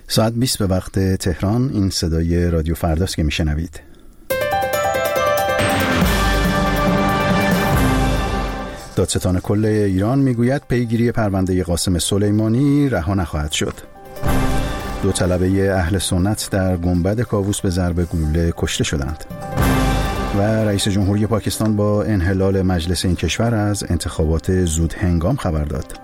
ساعت 20 به وقت تهران. این صدای رادیو فرداست که میشنوید. دادستان کل ایران میگوید پیگیری پرونده قاسم سلیمانی رها نخواهد شد. 2 طلبه اهل سنت در گنبد کاووس به ضرب گلوله کشته شدند. و رئیس جمهوری پاکستان با انحلال مجلس این کشور از انتخابات زود هنگام خبر داد.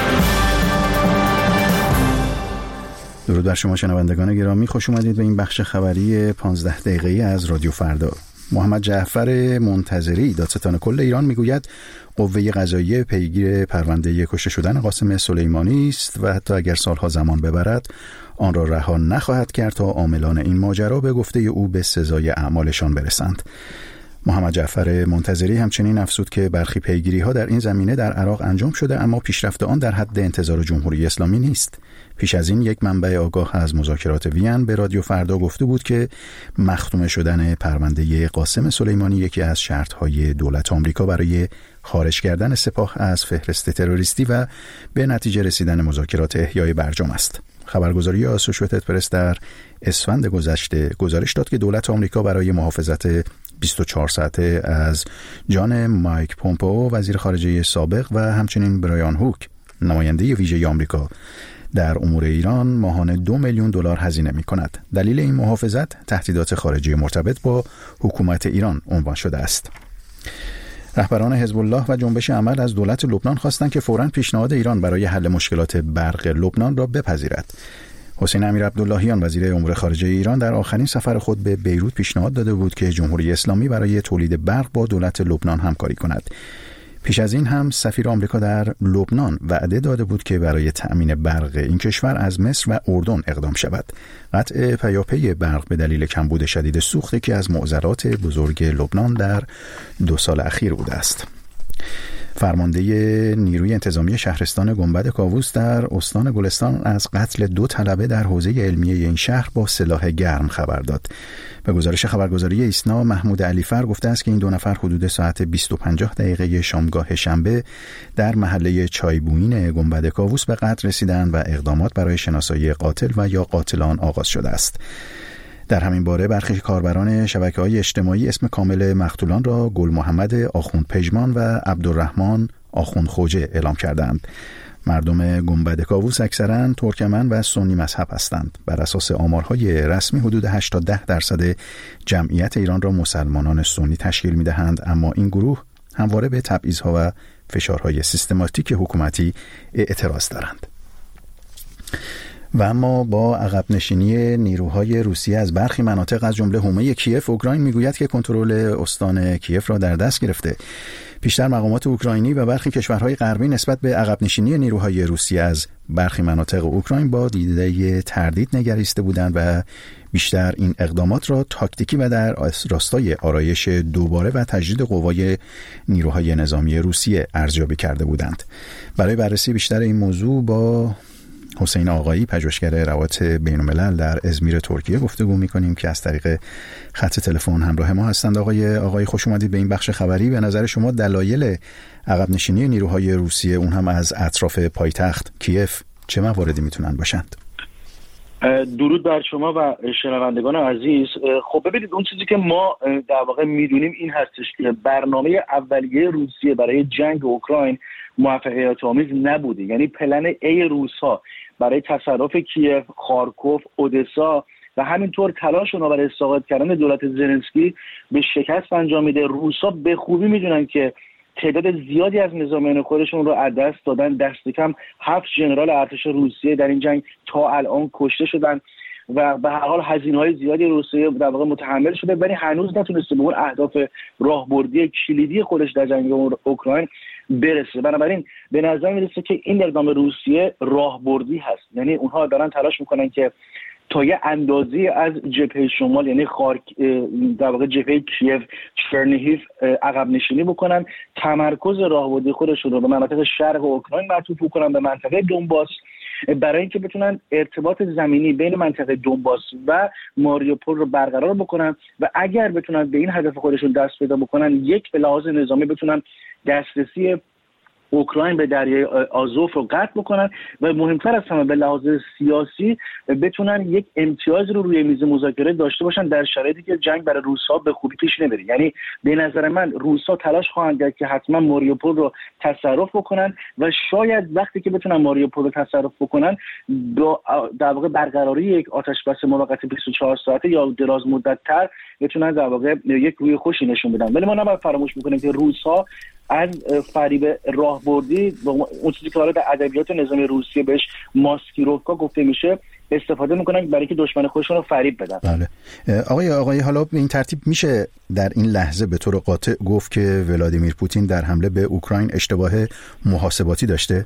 درود بر شما شنوندگان گرامی، خوش اومدید به این بخش خبری 15 دقیقه‌ای از رادیو فردا. محمد جعفر منتظری دادستان کل ایران میگوید قوه قضاییه پیگیر پرونده کشته شدن قاسم سلیمانی است و حتی اگر سالها زمان ببرد آن را رها نخواهد کرد تا عاملان این ماجرا به گفته او به سزای اعمالشان برسند. محمد جعفر منتظری همچنین افزود که برخی پیگیری‌ها در این زمینه در عراق انجام شده، اما پیشرفت آن در حد انتظار جمهوری اسلامی نیست. پیش از این یک منبع آگاه از مذاکرات وین به رادیو فردا گفته بود که مختوم شدن پرونده قاسم سلیمانی یکی از شرط‌های دولت آمریکا برای خارج کردن سپاه از فهرست تروریستی و به نتیجه رسیدن مذاکرات احیای برجام است. خبرگزاری آسوشییتد پرس در اسفند گذشته گزارش داد که دولت آمریکا برای محافظت 24 ساعته از جان مایک پومپئو وزیر خارجه سابق و همچنین برایان هوک نماینده ویژه آمریکا در امور ایران ماهانه $2 میلیون هزینه می کند. دلیل این محافظت تهدیدات خارجی مرتبط با حکومت ایران عنوان شده است. رهبران حزب الله و جنبش عمل از دولت لبنان خواستند که فوراً پیشنهاد ایران برای حل مشکلات برق لبنان را بپذیرد. حسین امیرعبداللهیان وزیر امور خارجه ایران در آخرین سفر خود به بیروت پیشنهاد داده بود که جمهوری اسلامی برای تولید برق با دولت لبنان همکاری کند. پیش از این هم سفیر آمریکا در لبنان وعده داده بود که برای تأمین برق این کشور از مصر و اردن اقدام شود. قطع پیاپی برق به دلیل کمبود شدید سوخت که از معضلات بزرگ لبنان در 2 سال اخیر بوده است. فرمانده نیروی انتظامی شهرستان گنبد کاووس در استان گلستان از قتل 2 طلبه در حوزه علمیه این شهر با سلاح گرم خبر داد. به گزارش خبرگزاری ایسنا محمود علیفر گفته است که این 2 نفر حدود ساعت 20:50 شامگاه شنبه در محله چایبویین گنبد کاووس به قتل رسیدند و اقدامات برای شناسایی قاتل و یا قاتلان آغاز شده است. در همین باره برخی کاربران شبکه‌های اجتماعی اسم کامل مقتولان را گل محمد آخوند پژمان و عبدالرحمن آخوند خوجه اعلام کردند. مردم گنبد کاووس اکثراً ترکمن و سنی مذهب هستند. بر اساس آمارهای رسمی حدود 8 تا 10% جمعیت ایران را مسلمانان سنی تشکیل می‌دهند، اما این گروه همواره به تبعیض‌ها و فشارهای سیستماتیک حکومتی اعتراض دارند. و اما با عقب نشینی نیروهای روسیه از برخی مناطق از جمله حومه کیف، اوکراین میگوید که کنترل استان کیف را در دست گرفته. پیشتر مقامات اوکراینی و برخی کشورهای غربی نسبت به عقب نشینی نیروهای روسیه از برخی مناطق اوکراین با دیده تردید نگریسته بودند و بیشتر این اقدامات را تاکتیکی و در راستای آرایش دوباره و تجدید قوای نیروهای نظامی روسیه ارزیابی کرده بودند. برای بررسی بیشتر این موضوع با حسین آقایی پژوهشگر روابط بین‌الملل در ازمیر ترکیه گفتگو می‌کنیم که از طریق خط تلفن همراه ما هستند. آقای خوش اومدید به این بخش خبری. به نظر شما دلایل عقب نشینی نیروهای روسیه، اون هم از اطراف پایتخت کیف، چه مواردی میتونن باشند؟ درود بر شما و شنوندگان عزیز. خب ببینید، اون چیزی که ما در واقع میدونیم این هستش که برنامه اولیه روسیه برای جنگ اوکراین موفقیت آمیز نبوده. یعنی پلن ای روس‌ها برای تصرف کیف، خارکوف، اودسا و همینطور تلاششون برای اسقاط کردن دولت زلنسکی به شکست انجام میده. روس‌ها به خوبی میدونن که تعداد زیادی از نظامیان خودشون رو از دست دادن. دست کم 7 ژنرال ارتش روسیه در این جنگ تا الان کشته شدن و به هر حال هزینه‌های زیادی روسیه در واقع متحمل شده، ولی هنوز نتونسته به اون اهداف راهبردی کلیدی خودش در جنگ اوکراین برسه. بنابراین به نظر میرسه که این اقدام روسیه راهبردی هست. یعنی اونها دارن تلاش میکنن که تا یه اندازی از جبهه شمال، یعنی در واقع جبهه کیف، چرنیهیف عقب نشینی بکنن، تمرکز راهبردی خودشون رو به مناطق شرق اوکراین معطوف بکنن، به منطقه دونباس، برای اینکه بتونن ارتباط زمینی بین منطقه دونباس و ماریوپول رو برقرار بکنن و اگر بتونن به این هدف خودشون دست پیدا بکنن، یک به لحاظ نظامی بتونن دسترسی اوکراین به دریای آزوف رو قطع بکنن و مهمتر از همه به لحاظ سیاسی بتونن یک امتیاز رو روی میز مذاکره داشته باشن در شرایطی که جنگ برای روس‌ها به خوبی پیش نمیره. یعنی به نظر من روس‌ها تلاش خواهند کرد که حتما ماریوپول رو تصرف بکنن و شاید وقتی که بتونن ماریوپول رو تصرف بکنن در واقع برقراری یک آتش‌بس موقت 24 ساعته یا دراز مدت‌تر بتونن در واقع یک روی خوشی نشون بدن. ولی ما نباید فراموش بکنیم که روس‌ها از فریب راهبردی اون چیزی که حالا در ادبیات نظامی روسیه بهش ماسکیروفکا گفته میشه استفاده میکنن برای اینکه دشمن خودشون رو فریب بدن. بله. آقای حالا به این ترتیب میشه در این لحظه به طور قاطع گفت که ولادیمیر پوتین در حمله به اوکراین اشتباه محاسباتی داشته؟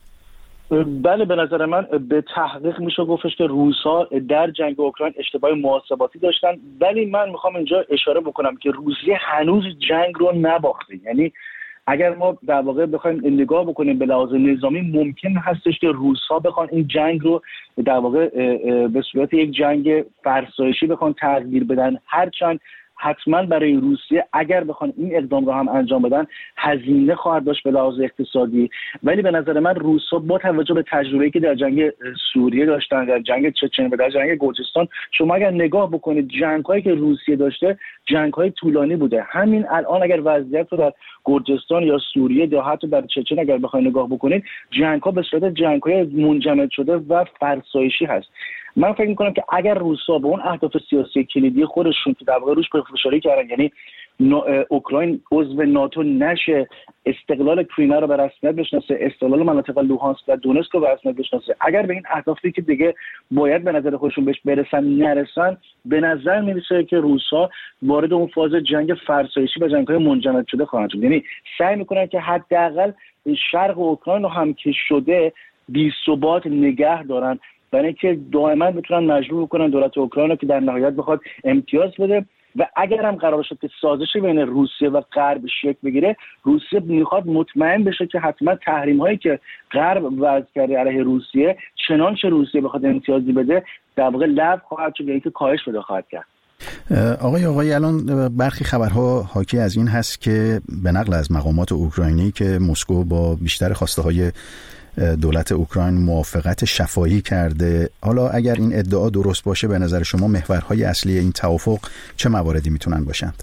بله، به نظر من به تحقیق میشه گفتش که روس‌ها در جنگ اوکراین اشتباه محاسباتی داشتن، ولی من میخوام اینجا اشاره بکنم که روسیه هنوز جنگ رو نباخته. یعنی اگر ما در واقع بخوایم نگاه بکنیم به لحاظ نظامی ممکن هستش که روس‌ها بخوان این جنگ رو در واقع به صورت یک جنگ فرسایشی بخوان تغییر بدن، هرچند حتما برای روسیه اگر بخوان این اقدام رو هم انجام بدن هزینه خواهد داشت به لحاظ اقتصادی. ولی به نظر من روس‌ها با توجه به تجربه‌ای که در جنگ سوریه داشتن، در جنگ چچن و در جنگ گرجستان، شما اگر نگاه بکنید جنگ‌هایی که روسیه داشته جنگ‌های طولانی بوده. همین الان اگر وضعیت رو در گرجستان یا سوریه یا حتی در چچن اگر بخواید نگاه بکنید جنگ‌ها به صورت جنگ‌های منجمد شده و فرسایشی هست. من فکر می‌کنم که اگر روس‌ها به اون اهداف سیاسی کلیدی خودشون که در واقع روش پافشاری کردن، یعنی اوکراین عضو ناتو نشه، استقلال کریمیا رو به رسمیت بشناسه، استقلال مناطق لوهانسک و دونسک رو به رسمیت بشناسه، اگر به این اهدافی که دیگه باید به نظر خودشون بهش برسن نرسن، به نظر میرسه که روس‌ها وارد اون فاز جنگ فرسایشی و جنگ‌های منجمد شده خواهند شد. یعنی سعی می‌کنن که حداقل شرق اوکراین رو هم که شده بی‌ثبات نگه دارن، برای اینکه دائما بتونن مجبور کنن دولت اوکراین رو که در نهایت بخواد امتیاز بده. و اگر هم قرار شد که سازش بین روسیه و غرب شکل بگیره، روسیه میخواد مطمئن بشه که حتما تحریم هایی که غرب وضع کرده علیه روسیه چنانچه روسیه بخواد امتیازی بده در واقع لغو خواهد شد یا اینکه کاهش پیدا خواهد کرد. آقای الان برخی خبرها حاکی از این هست که به نقل از مقامات اوکراینی که مسکو با بیشتر خواسته های دولت اوکراین موافقت شفاهی کرده. حالا اگر این ادعا درست باشه به نظر شما محورهای اصلی این توافق چه مواردی میتونن باشند؟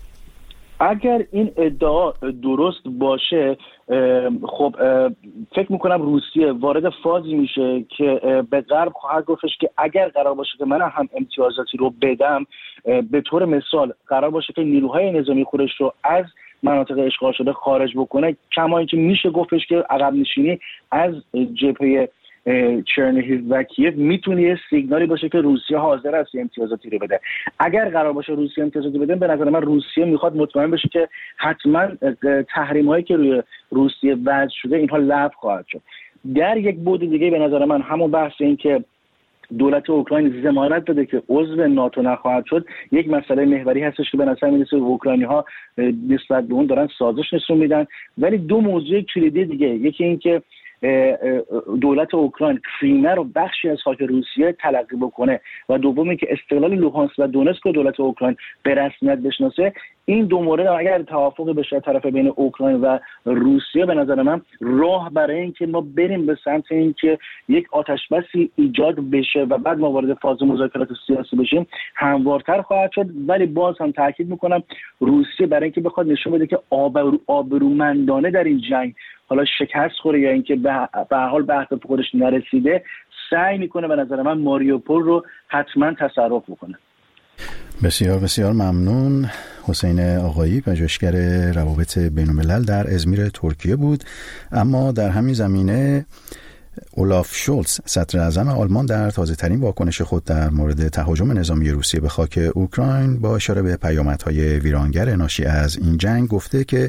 اگر این ادعا درست باشه خب فکر میکنم روسیه وارد فازی میشه که به غرب خواهد گفتش که اگر قرار باشه که من هم امتیازاتی رو بدم، به طور مثال قرار باشه که نیروهای نظامی خودش رو از مناطق اشغال شده خارج بکنه، کما اینکه میشه گفتش که عقب نشینی از جبهه چرنیهیو و کیف میتونه یه سیگنالی باشه که روسیه حاضر است امتیازاتی رو بده. اگر قرار باشه روسیه امتیازاتی بده، به نظر من روسیه میخواد مطمئن بشه که حتما تحریم هایی که روی روسیه وضع شده اینها لغو خواهد شد. در یک بعد دیگه به نظر من همون بحث این که دولت اوکراین ضمانت بده که عضو ناتو نخواهد شد یک مسئله محوری هستش که به نظر میرسه اوکراینی‌ها نسبت به اون دارن سازش نشون میدن. ولی دو موضوع کلیدی دیگه، یکی این که دولت اوکراین کریمیا رو بخشی از خاک روسیه تلقی بکنه و دومی که استقلال لوهانسک و دونسک رو دولت اوکراین به رسمیت بشناسه. این دو مورد اگر توافق بشه طرف بین اوکراین و روسیه، به نظر من راه برای این که ما بریم به سمت این که یک آتش‌بسی ایجاد بشه و بعد ما وارد فاز مذاکرات سیاسی بشیم هموارتر خواهد شد. ولی باز هم تاکید میکنم روسیه برای اینکه بخواد نشون بده که آبرومندانه در این جنگ حالا شکست خوره یا اینکه به هر حال به اهداف خودش نرسیده، سعی میکنه به نظر من ماریوپول رو حتما تصرف بکنه. بسیار بسیار ممنون. حسین آقایی، پژوهشگر روابط بین‌الملل در ازمیر ترکیه بود. اما در همین زمینه اولاف شولز صدر اعظم آلمان در تازه‌ترین واکنش خود در مورد تهاجم نظامی روسیه به خاک اوکراین با اشاره به پیامدهای ویرانگر ناشی از این جنگ گفته که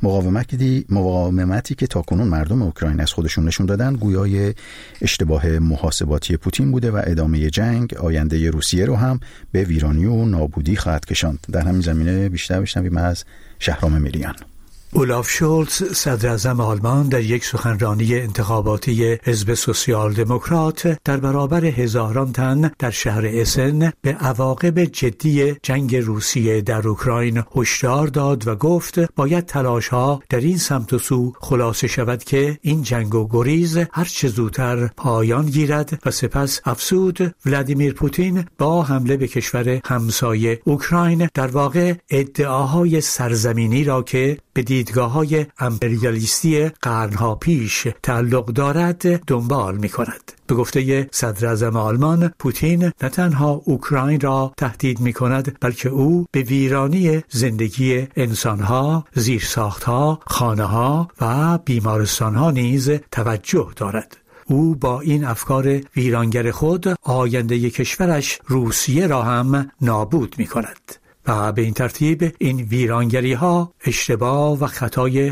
مقاومتی که تاکنون مردم اوکراین از خودشون نشون دادن گویای اشتباه محاسباتی پوتین بوده و ادامه جنگ آینده روسیه رو هم به ویرانی و نابودی خواهد کشاند. در همین زمینه بیشتر بشنویم از شهرام میریان. اولاف شولتز صدر اعظم آلمان در یک سخنرانی انتخاباتی حزب سوسیال دموکرات در برابر هزاران تن در شهر اسن به عواقب جدی جنگ روسیه در اوکراین هشدار داد و گفت باید تلاش‌ها در این سمت و سو خلاصه شود که این جنگ و گریز هر چه زودتر پایان گیرد و سپس افزود ولادیمیر پوتین با حمله به کشور همسایه اوکراین در واقع ادعاهای سرزمینی را که به دیدگاه‌های امپریالیستی قرنها پیش تعلق دارد دنبال می‌کند. به گفته صدر اعظم آلمان، پوتین نه تنها اوکراین را تهدید می‌کند بلکه او به ویرانی زندگی انسان‌ها، زیرساخت‌ها، خانه‌ها و بیمارستان‌ها نیز توجه دارد. او با این افکار ویرانگر خود آینده کشورش روسیه را هم نابود می‌کند. و به این ترتیب این ویرانگری ها اشتباه و خطای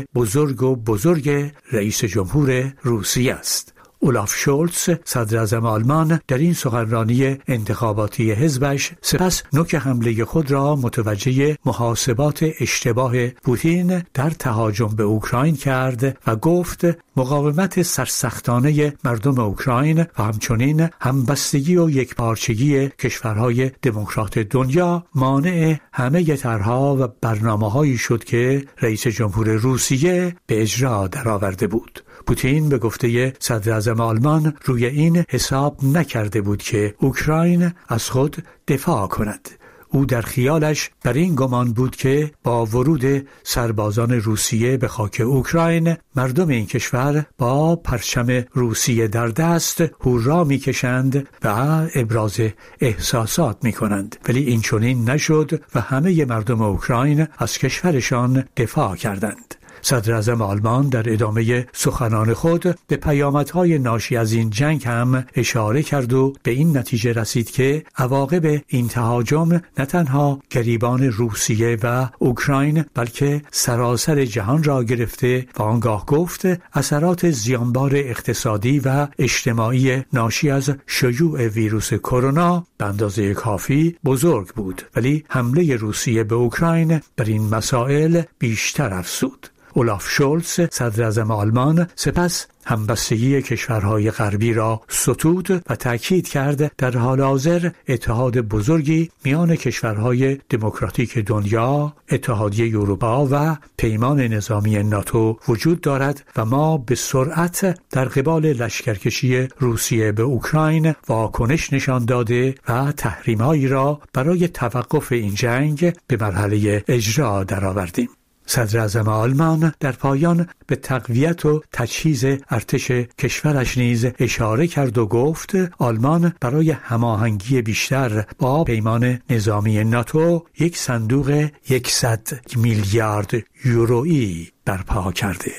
بزرگ رئیس جمهور روسیه است. اولاف شولتز صدر اعظم آلمان در این سخنرانی انتخاباتی حزبش سپس نوک حمله خود را متوجه محاسبات اشتباه پوتین در تهاجم به اوکراین کرد و گفت مقاومت سرسختانه مردم اوکراین و همچنین همبستگی و یکپارچگی کشورهای دموکرات دنیا مانع همه طرح‌ها و برنامه‌هایی شد که رئیس جمهور روسیه به اجرا درآورده بود. پوتین به گفته صدر اعظم آلمان روی این حساب نکرده بود که اوکراین از خود دفاع کند. او در خیالش بر این گمان بود که با ورود سربازان روسیه به خاک اوکراین مردم این کشور با پرچم روسیه در دست هورا می‌کشند و ابراز احساسات می‌کنند، ولی این چنین نشد و همه مردم اوکراین از کشورشان دفاع کردند. صدر اعظم آلمان در ادامه سخنان خود به پیامدهای ناشی از این جنگ هم اشاره کرد و به این نتیجه رسید که عواقب این تهاجم نه تنها گریبان روسیه و اوکراین بلکه سراسر جهان را گرفته و آنگاه گفت اثرات زیانبار اقتصادی و اجتماعی ناشی از شیوع ویروس کرونا به اندازه کافی بزرگ بود، ولی حمله روسیه به اوکراین بر این مسائل بیشتر افزود. اولاف شولتز صدر اعظم آلمان سپس همبستگی کشورهای غربی را ستود و تأکید کرد در حال حاضر اتحاد بزرگی میان کشورهای دموکراتیک دنیا، اتحادیه اروپا و پیمان نظامی ناتو وجود دارد و ما به سرعت در قبال لشکرکشی روسیه به اوکراین واکنش نشان داده و تحریم‌هایی را برای توقف این جنگ به مرحله اجرا درآوردیم. صدر اعظم آلمان در پایان به تقویت و تجهیز ارتش کشورش نیز اشاره کرد و گفت آلمان برای هماهنگی بیشتر با پیمان نظامی ناتو یک صندوق 100 میلیارد یورویی برپا کرده.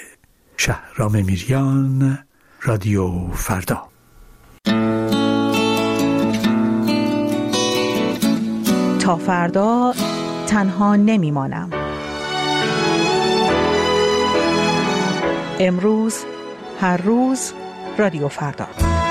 شهرام میریان، رادیو فردا. تا فردا تنها نمیمانم. امروز، هر روز، رادیو فردا.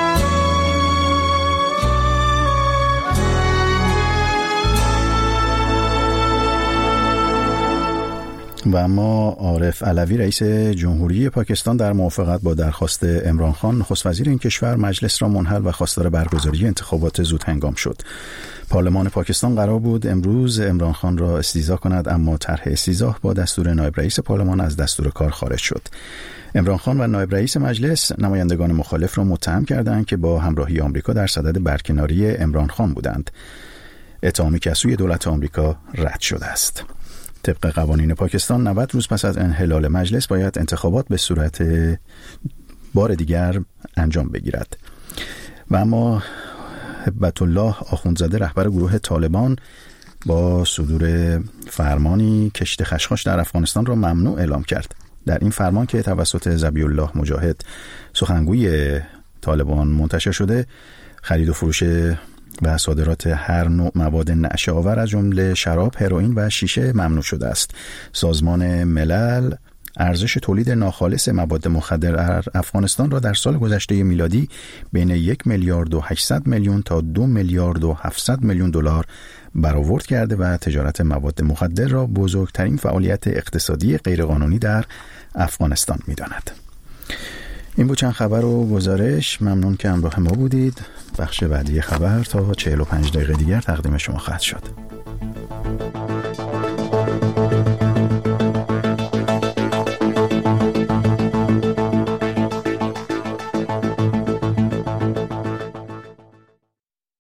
و اما عارف علوی رئیس جمهوری پاکستان در موافقت با درخواست عمران خان نخست وزیر این کشور مجلس را منحل و خواستار برگزاری انتخابات زود هنگام شد. پارلمان پاکستان قرار بود امروز عمران خان را استیضاح کند، اما طرح استیضاح با دستور نایب رئیس پارلمان از دستور کار خارج شد. عمران خان و نایب رئیس مجلس نمایندگان مخالف را متهم کردند که با همراهی آمریکا در صدد برکناری عمران خان بودند. اتهامی که از سوی دولت آمریکا رد شده است. طبق قوانین پاکستان 90 روز پس از انحلال مجلس باید انتخابات به صورت بار دیگر انجام بگیرد. و اما هبت الله آخوندزاده رهبر گروه طالبان با صدور فرمانی کشت خشخاش در افغانستان را ممنوع اعلام کرد. در این فرمان که توسط ذبیح الله مجاهد سخنگوی طالبان منتشر شده، خرید و فروش و صادرات هر نوع مواد نعشه آور از جمله شراب، هروئین و شیشه ممنوع شده است. سازمان ملل ارزش تولید ناخالص مواد مخدر در افغانستان را در سال گذشته میلادی بین 1 میلیارد و 800 میلیون تا 2 میلیارد و 700 میلیون دلار برآورد کرده و تجارت مواد مخدر را بزرگترین فعالیت اقتصادی غیرقانونی در افغانستان می‌داند. این بود چند خبر و گزارش. ممنون که همراه ما بودید. بخش بعدی خبر تا 45 دقیقه دیگر تقدیم شما خواهد شد.